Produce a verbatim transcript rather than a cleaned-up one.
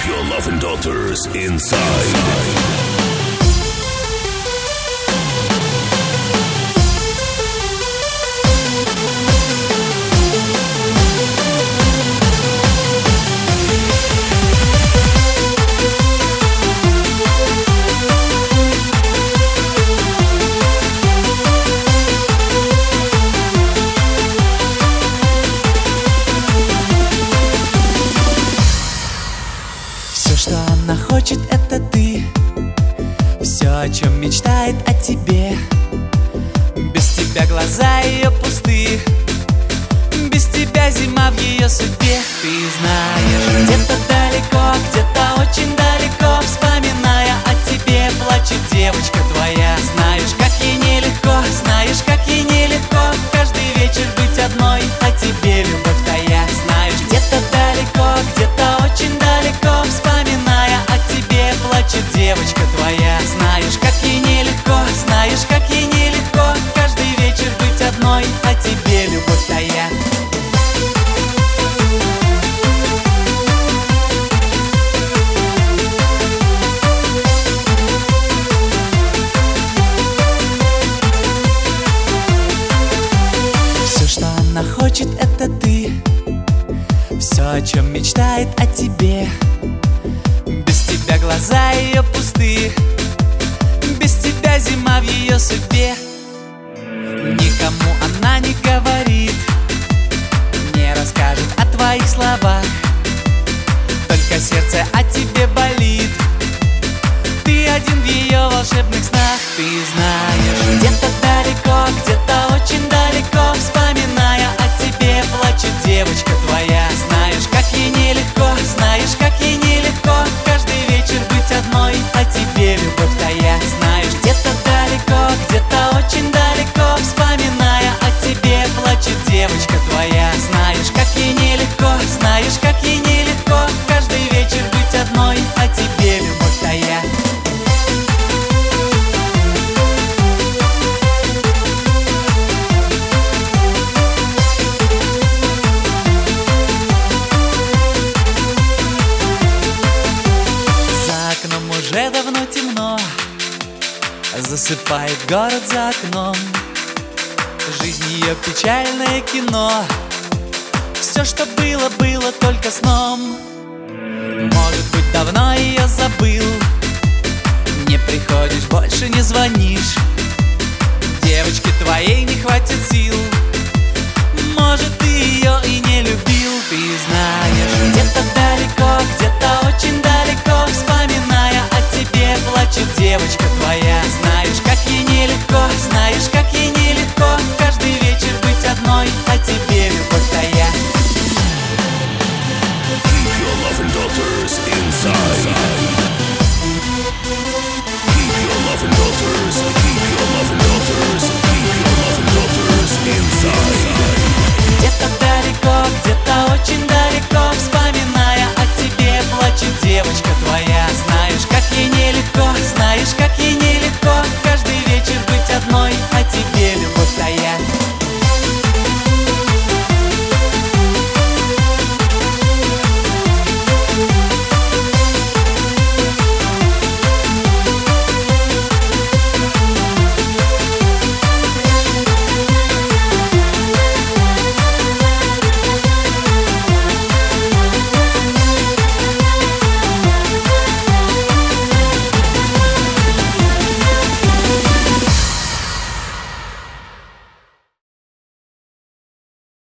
your loving daughters inside. Что она хочет, это ты. Все, о чем мечтает, о тебе. Без тебя глаза ее пусты. Без тебя зима в ее судьбе. Ты знаешь, где-то далеко, где-то очень далеко, вспоминая о тебе, плачет девочка твоя. Знаешь, как ей нелегко, знаешь, как ей нелегко каждый вечер быть одной, о тебе любовь тая. Знаешь, где-то далеко, где-то очень далеко, вспоминая о тебе, плачет девочка твоя. Знаешь, как ей нелегко, знаешь, как ей нелегко каждый вечер быть одной, о тебе любовь тая. Все, что она хочет, это ты. Все, о чем мечтает, о тебе. Без тебя глаза ее пусты. Без тебя зима в ее судьбе. Никому она не говорит, не расскажет о твоих словах. Только сердце о тебе болит. Ты один в ее волшебных снах. Ты знаешь, где-то далеко, где-то очень далеко, вспоминая о тебе, плачет девочка твоя. Знаешь, как ей нелегко, знаешь, как ей нелегко каждый вечер быть одной, о тебе любовь тая. Знаешь, где-то далеко, где-то очень далеко, вспоминая о тебе, плачет девочка твоя. Знаешь, как ей нелегко, знаешь, как ей нелегко каждый вечер быть одной, о тебе любовь тая. Уже давно темно, засыпает город за окном. Жизнь ее печальное кино. Все, что было, было только сном. Может быть, давно ее забыл. Не приходишь, больше не звонишь. Девочке твоей не хватит сил. Может, ты ее и не любил. Ты знаешь, где-то далеко, где-то очень далеко, вспоминая о тебе, плачет девочка